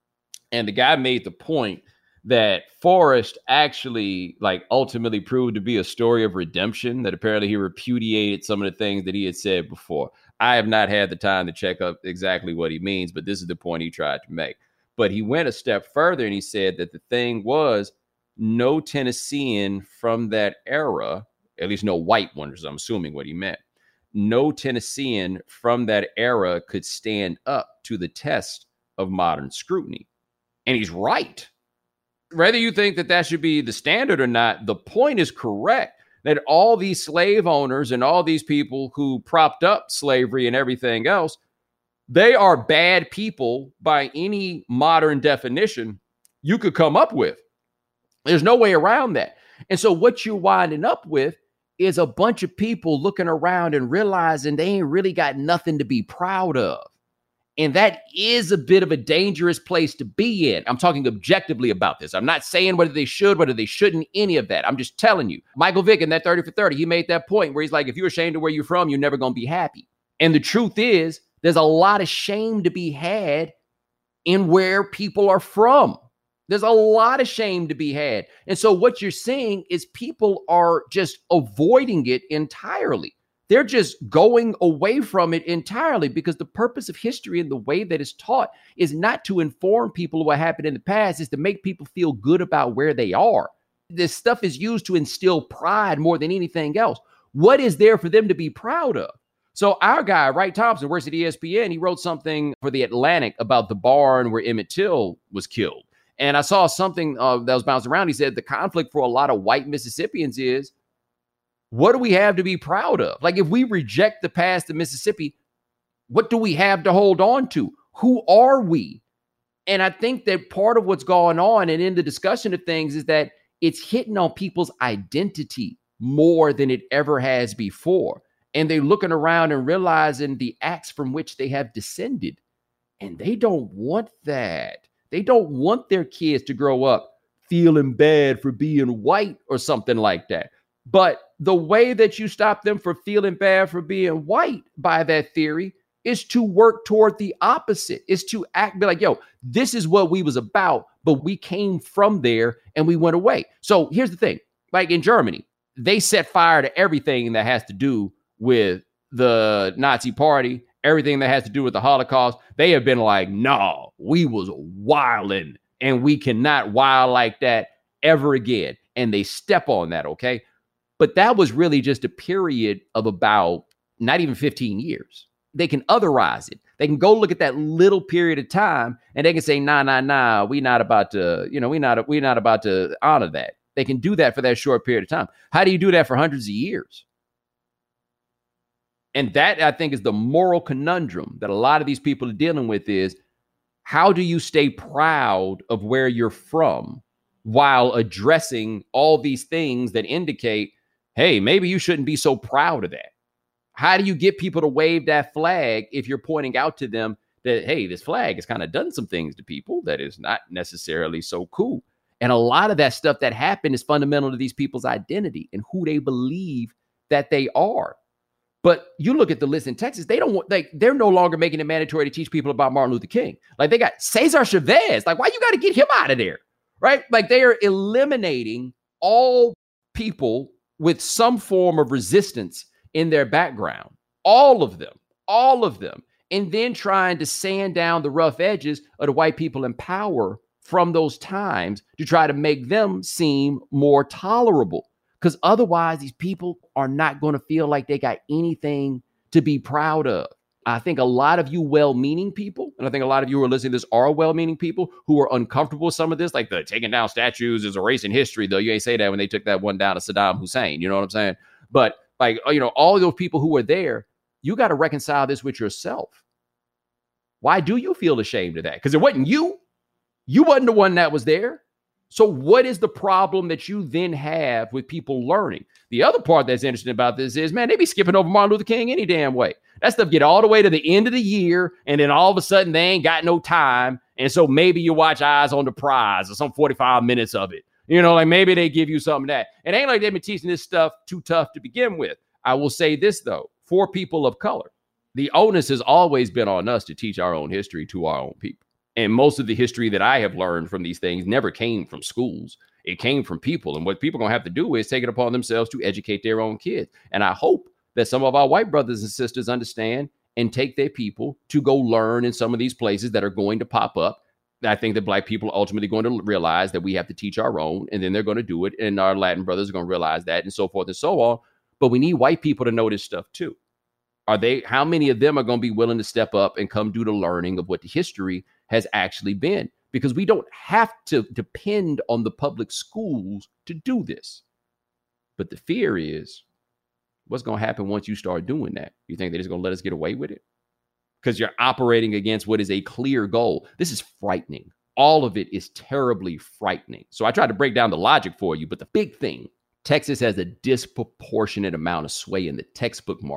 And the guy made the point that Forrest actually, like, ultimately proved to be a story of redemption, that apparently he repudiated some of the things that he had said before. I have not had the time to check up exactly what he means, but this is the point he tried to make. But he went a step further and he said that the thing was, no Tennessean from that era, at least no white one, is I'm assuming what he meant, no Tennessean from that era could stand up to the test of modern scrutiny. And he's right. Whether you think that that should be the standard or not, the point is correct, that all these slave owners and all these people who propped up slavery and everything else, they are bad people by any modern definition you could come up with. There's no way around that. And so what you're winding up with is a bunch of people looking around and realizing they ain't really got nothing to be proud of. And that is a bit of a dangerous place to be in. I'm talking objectively about this. I'm not saying whether they should, whether they shouldn't, any of that. I'm just telling you. Michael Vick in that thirty for thirty, he made that point where he's like, if you're ashamed of where you're from, you're never going to be happy. And the truth is, there's a lot of shame to be had in where people are from. There's a lot of shame to be had. And so what you're seeing is people are just avoiding it entirely. They're just going away from it entirely because the purpose of history and the way that it's taught is not to inform people what happened in the past, is to make people feel good about where they are. This stuff is used to instill pride more than anything else. What is there for them to be proud of? So our guy, Wright Thompson, works at E S P N. He wrote something for The Atlantic about the barn where Emmett Till was killed. And I saw something uh, that was bouncing around. He said the conflict for a lot of white Mississippians is, what do we have to be proud of? Like, if we reject the past of Mississippi, what do we have to hold on to? Who are we? And I think that part of what's going on and in the discussion of things is that it's hitting on people's identity more than it ever has before. And they're looking around and realizing the acts from which they have descended. And they don't want that. They don't want their kids to grow up feeling bad for being white or something like that. But the way that you stop them from feeling bad for being white by that theory is to work toward the opposite, is to act, be like, yo, this is what we was about, but we came from there and we went away. So here's the thing, like in Germany, they set fire to everything that has to do with the Nazi party, everything that has to do with the Holocaust. They have been like, no, we was wilding and we cannot wild like that ever again. And they step on that, okay? But that was really just a period of about not even fifteen years. They can otherize it. They can go look at that little period of time and they can say, nah, nah, nah, we not about to, you know, we not, we not about to honor that. They can do that for that short period of time. How do you do that for hundreds of years? And that, I think, is the moral conundrum that a lot of these people are dealing with is, how do you stay proud of where you're from while addressing all these things that indicate, hey, maybe you shouldn't be so proud of that? How do you get people to wave that flag if you're pointing out to them that, hey, this flag has kind of done some things to people that is not necessarily so cool? And a lot of that stuff that happened is fundamental to these people's identity and who they believe that they are. But you look at the list in Texas, they don't want, like, they're no longer making it mandatory to teach people about Martin Luther King. Like, they got Cesar Chavez. Like, why you got to get him out of there? Right? Like, they are eliminating all people with some form of resistance in their background. All of them, all of them. And then trying to sand down the rough edges of the white people in power from those times to try to make them seem more tolerable. Because otherwise, these people are not going to feel like they got anything to be proud of. I think a lot of you well-meaning people, and I think a lot of you who are listening to this are well-meaning people who are uncomfortable with some of this, like the taking down statues is erasing history, though you ain't say that when they took that one down to Saddam Hussein. You know what I'm saying? But like, you know, all those people who were there, you got to reconcile this with yourself. Why do you feel ashamed of that? Because it wasn't you. You wasn't the one that was there. So what is the problem that you then have with people learning? The other part that's interesting about this is, man, they be skipping over Martin Luther King any damn way. That stuff get all the way to the end of the year, and then all of a sudden they ain't got no time. And so maybe you watch Eyes on the Prize or some forty-five minutes of it. You know, like maybe they give you some of that. It ain't like they've been teaching this stuff too tough to begin with. I will say this, though, for people of color, the onus has always been on us to teach our own history to our own people. And most of the history that I have learned from these things never came from schools. It came from people. And what people are going to have to do is take it upon themselves to educate their own kids. And I hope that some of our white brothers and sisters understand and take their people to go learn in some of these places that are going to pop up. I think that black people are ultimately going to realize that we have to teach our own, and then they're going to do it. And our Latin brothers are going to realize that, and so forth and so on. But we need white people to know this stuff too. Are they, how many of them are going to be willing to step up and come do the learning of what the history has actually been? Because we don't have to depend on the public schools to do this. But the fear is, what's going to happen once you start doing that? You think they're just going to let us get away with it? Because you're operating against what is a clear goal. This is frightening. All of it is terribly frightening. So I tried to break down the logic for you, but the big thing, Texas has a disproportionate amount of sway in the textbook market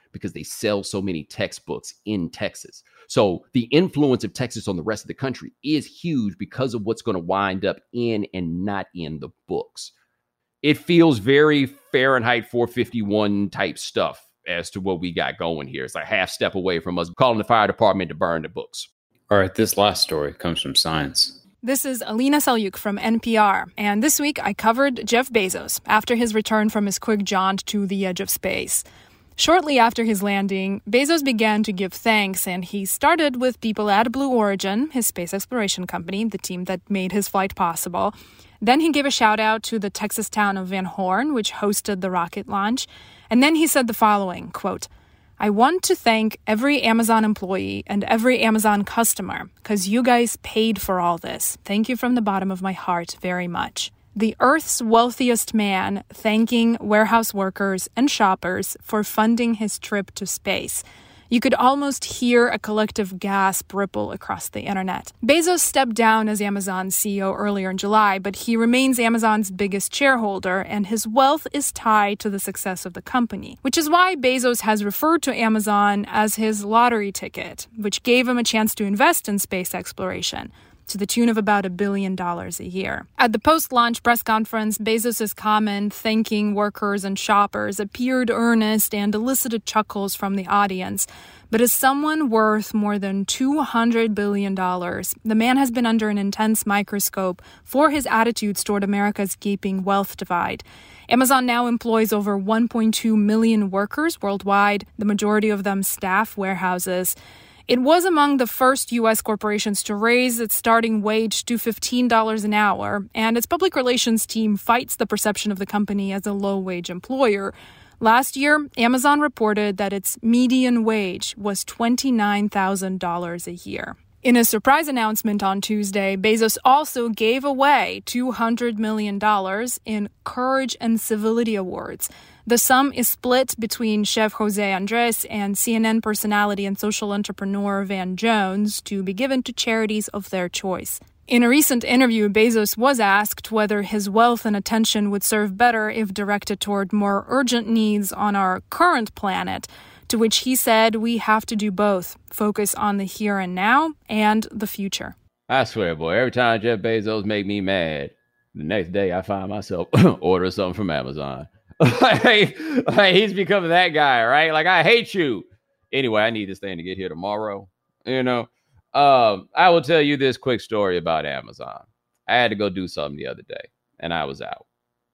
because they sell so many textbooks in Texas. So the influence of Texas on the rest of the country is huge because of what's going to wind up in and not in the books. It feels very Fahrenheit four fifty-one type stuff as to what we got going here. It's like half step away from us calling the fire department to burn the books. All right, this last story comes from Science. This is Alina Selyuk from N P R, and this week I covered Jeff Bezos after his return from his quick jaunt to the edge of space. Shortly after his landing, Bezos began to give thanks, and he started with people at Blue Origin, his space exploration company, the team that made his flight possible. Then he gave a shout-out to the Texas town of Van Horn, which hosted the rocket launch. And then he said the following, quote, "I want to thank every Amazon employee and every Amazon customer, because you guys paid for all this. Thank you from the bottom of my heart very much." The Earth's wealthiest man thanking warehouse workers and shoppers for funding his trip to space. You could almost hear a collective gasp ripple across the internet. Bezos stepped down as Amazon's C E O earlier in July, but he remains Amazon's biggest shareholder, and his wealth is tied to the success of the company, which is why Bezos has referred to Amazon as his lottery ticket, which gave him a chance to invest in space exploration, to the tune of about a billion dollars a year. At the post-launch press conference, Bezos' comment thanking workers and shoppers appeared earnest and elicited chuckles from the audience. But as someone worth more than two hundred billion dollars, the man has been under an intense microscope for his attitudes toward America's gaping wealth divide. Amazon now employs over one point two million workers worldwide, the majority of them staff warehouses. It was among the first U S corporations to raise its starting wage to fifteen dollars an hour, and its public relations team fights the perception of the company as a low-wage employer. Last year, Amazon reported that its median wage was twenty-nine thousand dollars a year. In a surprise announcement on Tuesday, Bezos also gave away two hundred million dollars in Courage and Civility Awards. The sum is split between Chef Jose Andres and C N N personality and social entrepreneur Van Jones to be given to charities of their choice. In a recent interview, Bezos was asked whether his wealth and attention would serve better if directed toward more urgent needs on our current planet, to which he said we have to do both, focus on the here and now and the future. I swear, boy, every time Jeff Bezos make me mad, the next day I find myself ordering something from Amazon. like, like he's becoming that guy, right? Like, I hate you. Anyway, I need this thing to get here tomorrow. You know, um, I will tell you this quick story about Amazon. I had to go do something the other day, and I was out,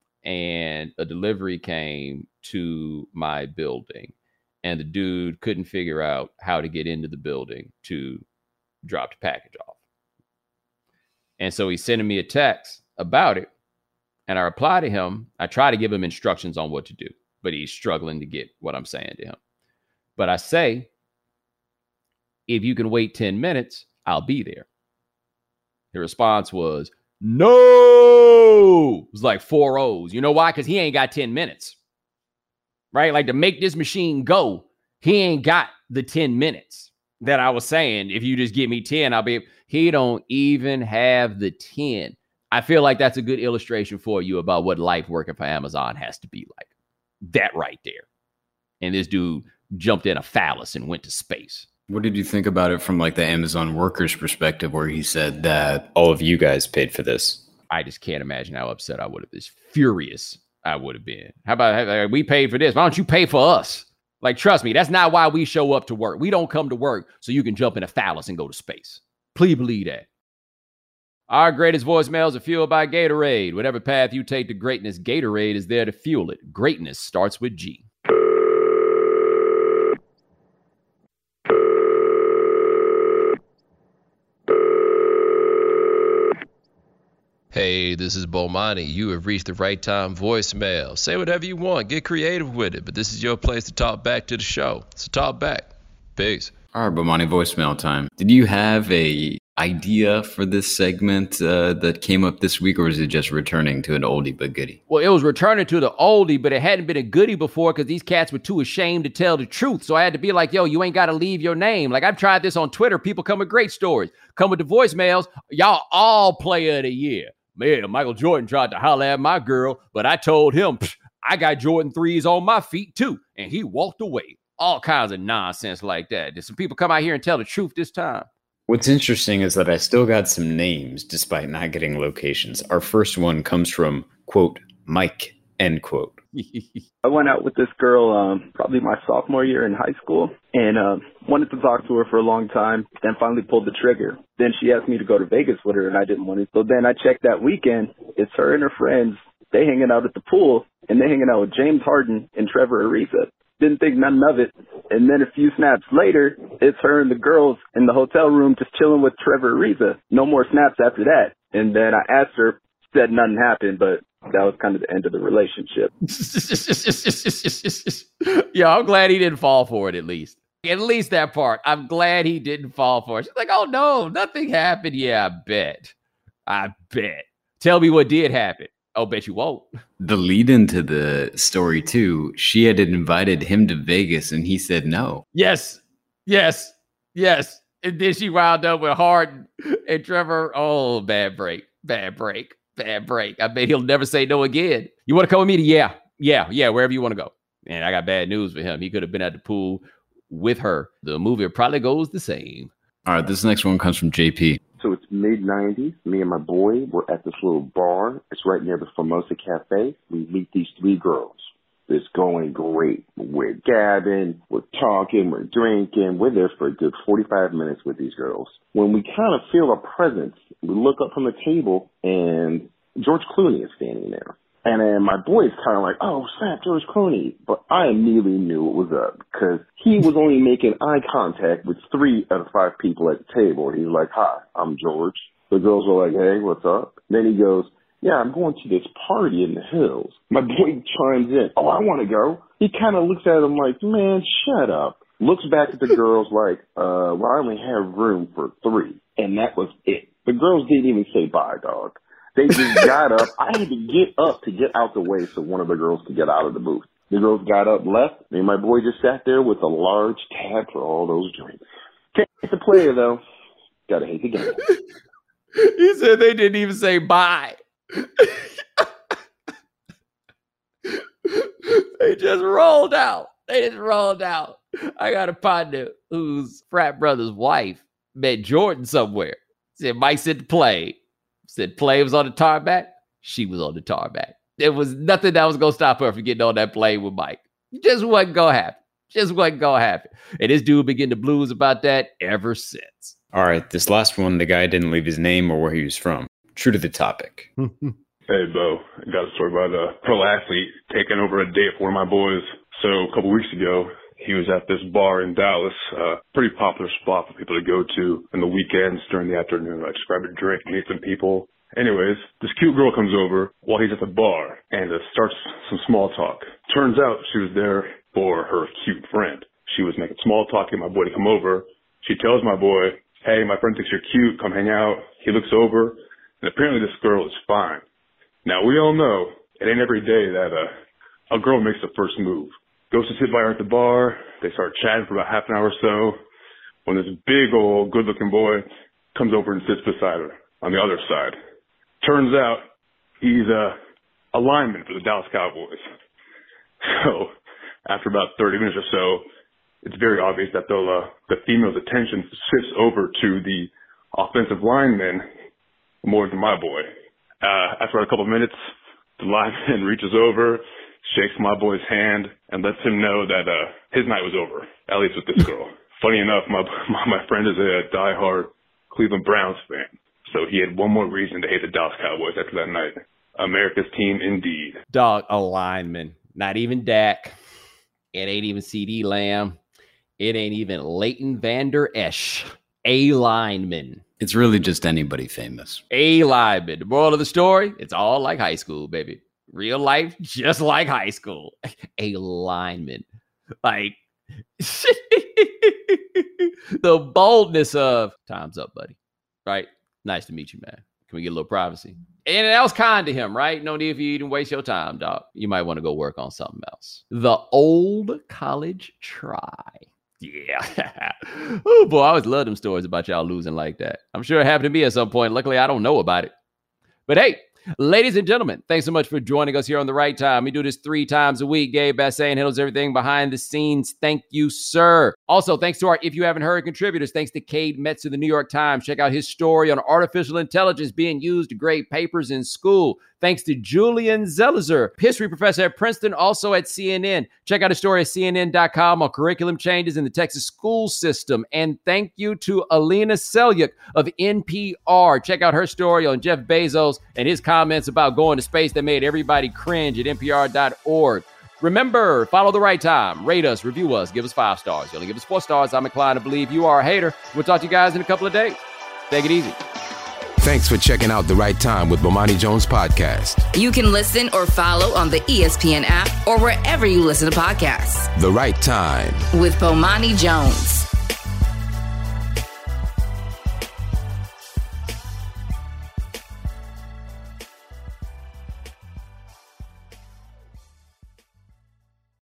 and a delivery came to my building, and the dude couldn't figure out how to get into the building to drop the package off. And so he's sending me a text about it. And I reply to him. I try to give him instructions on what to do, but he's struggling to get what I'm saying to him. But I say, if you can wait ten minutes, I'll be there. The response was, no. It was like four O's. You know why? Because he ain't got ten minutes. Right? Like, to make this machine go, he ain't got the ten minutes that I was saying. If you just give me ten, I'll be, he don't even have the ten. I feel like that's a good illustration for you about what life working for Amazon has to be like. That right there. And this dude jumped in a phallus and went to space. What did you think about it from like the Amazon workers' perspective, where he said that all of you guys paid for this? I just can't imagine how upset I would have been. Furious I would have been. How about, we paid for this? Why don't you pay for us? Like, trust me, that's not why we show up to work. We don't come to work so you can jump in a phallus and go to space. Please believe that. Our greatest voicemails are fueled by Gatorade. Whatever path you take to greatness, Gatorade is there to fuel it. Greatness starts with G. Hey, this is Bomani. You have reached the right time voicemail. Say whatever you want. Get creative with it. But this is your place to talk back to the show. So talk back. Peace. All right, Bomani, voicemail time. Did you have a idea for this segment uh, that came up this week, or is it just returning to an oldie but goodie? Well, it was returning to the oldie, but it hadn't been a goodie before because these cats were too ashamed to tell the truth. So I had to be like, yo, you ain't got to leave your name. Like, I've tried this on Twitter. People come with great stories. Come with the voicemails. Y'all all player of the year. Man, Michael Jordan tried to holler at my girl, but I told him, I got Jordan threes on my feet too. And he walked away. all kinds of nonsense like that. Did some people come out here and tell the truth this time? What's interesting is that I still got some names despite not getting locations. Our first one comes from, quote, Mike, end quote. I went out with this girl um, probably my sophomore year in high school and uh, wanted to talk to her for a long time, then finally pulled the trigger. Then she asked me to go to Vegas with her, and I didn't want to. So then I checked that weekend. It's her and her friends. They hanging out at the pool, and they hanging out with James Harden and Trevor Ariza. Didn't think nothing of it. And then a few snaps later, it's her and the girls in the hotel room just chilling with Trevor Ariza. No more snaps after that. And then I asked her, said nothing happened, but that was kind of the end of the relationship. Yeah, I'm glad he didn't fall for it at least. At least that part. I'm glad he didn't fall for it. She's like, oh, no, nothing happened. Yeah, I bet. I bet. Tell me what did happen. Oh, bet you won't. The lead into the story, too, she had invited him to Vegas, and he said no. Yes, yes, yes. And then she wound up with Harden and Trevor. Oh, bad break, bad break, bad break. I bet he'll never say no again. You want to come with me to, yeah, yeah, yeah, wherever you want to go. And I got bad news for him. He could have been at the pool with her. The movie probably goes the same. All right, this next one comes from J P. So it's mid nineties. Me and my boy, we're at this little bar. It's right near the Formosa Cafe. We meet these three girls. It's going great. We're gabbing, we're talking, we're drinking. We're there for a good forty-five minutes with these girls. When we kind of feel a presence, we look up from the table, and George Clooney is standing there. And then my boy is kind of like, oh, snap, George Clooney. But I immediately knew it was up because he was only making eye contact with three out of five people at the table. He's like, hi, I'm George. The girls are like, hey, what's up? Then he goes, yeah, I'm going to this party in the hills. My boy chimes in, oh, I want to go. He kind of looks at him like, man, shut up. Looks back at the girls like, uh, well, I only have room for three. And that was it. The girls didn't even say bye, dog. They just got up. I had to get up to get out the way so one of the girls could get out of the booth. The girls got up, left, and my boy just sat there with a large tab for all those drinks. Can't hate the player, though. Gotta hate the game. He said they didn't even say bye. They just rolled out. They just rolled out. I got a partner whose frat brother's wife met Jordan somewhere. Said Mike said to play. Said play was on the tarmac. She was on the tarmac. There was nothing that was going to stop her from getting on that plane with Mike. Just wasn't going to happen. Just wasn't going to happen. And this dude been getting the blues about that ever since. All right, this last one, the guy didn't leave his name or where he was from. True to the topic. Hey, Bo. I got a story about a pro athlete taking over a date for one of my boys. So a couple weeks ago, he was at this bar in Dallas, a pretty popular spot for people to go to on the weekends during the afternoon. I just grab a drink, meet some people. Anyways, this cute girl comes over while he's at the bar and uh, starts some small talk. Turns out she was there for her cute friend. She was making small talk, getting my boy to come over. She tells my boy, hey, my friend thinks you're cute, come hang out. He looks over, and apparently this girl is fine. Now, we all know it ain't every day that uh, a girl makes the first move. Goes to sit by her at the bar. They start chatting for about half an hour or so. When this big old good-looking boy comes over and sits beside her on the other side. Turns out he's a, a lineman for the Dallas Cowboys. So after about thirty minutes or so, it's very obvious that they'll, uh, the female's attention shifts over to the offensive lineman more than my boy. Uh, after a couple of minutes, the lineman reaches over, shakes my boy's hand, and lets him know that uh, his night was over, at least with this girl. Funny enough, my, my my friend is a diehard Cleveland Browns fan, so he had one more reason to hate the Dallas Cowboys after that night. America's team indeed. Dog, a lineman. Not even Dak. It ain't even CeeDee Lamb. It ain't even Leighton Vander Esch. A lineman. It's really just anybody famous. A lineman. The moral of the story, it's all like high school, baby. Real life, just like high school. A lineman. Like, the boldness of, time's up, buddy. Right? Nice to meet you, man. Can we get a little privacy? And that was kind to him, right? No need for you to waste your time, dog. You might want to go work on something else. The old college try. Yeah. Oh, boy, I always love them stories about y'all losing like that. I'm sure it happened to me at some point. Luckily, I don't know about it. But hey, Ladies and gentlemen, thanks so much for joining us here on The Right Time. We do this three times a week. Gabe Bassane handles everything behind the scenes. Thank you, sir. Also, thanks to our If You Haven't Heard contributors. Thanks to Cade Metz of the New York Times. Check out his story on artificial intelligence being used to grade papers in school. Thanks to Julian Zelizer, history professor at Princeton, also at C N N. Check out his story at C N N dot com on curriculum changes in the Texas school system. And thank you to Alina Selyuk of N P R. Check out her story on Jeff Bezos and his comments about going to space that made everybody cringe at N P R dot org. Remember, follow The Right Time. Rate us, review us, give us five stars. You only give us four stars, I'm inclined to believe you are a hater. We'll talk to you guys in a couple of days. Take it easy. Thanks for checking out The Right Time with Bomani Jones podcast. You can listen or follow on the E S P N app or wherever you listen to podcasts. The Right Time with Bomani Jones.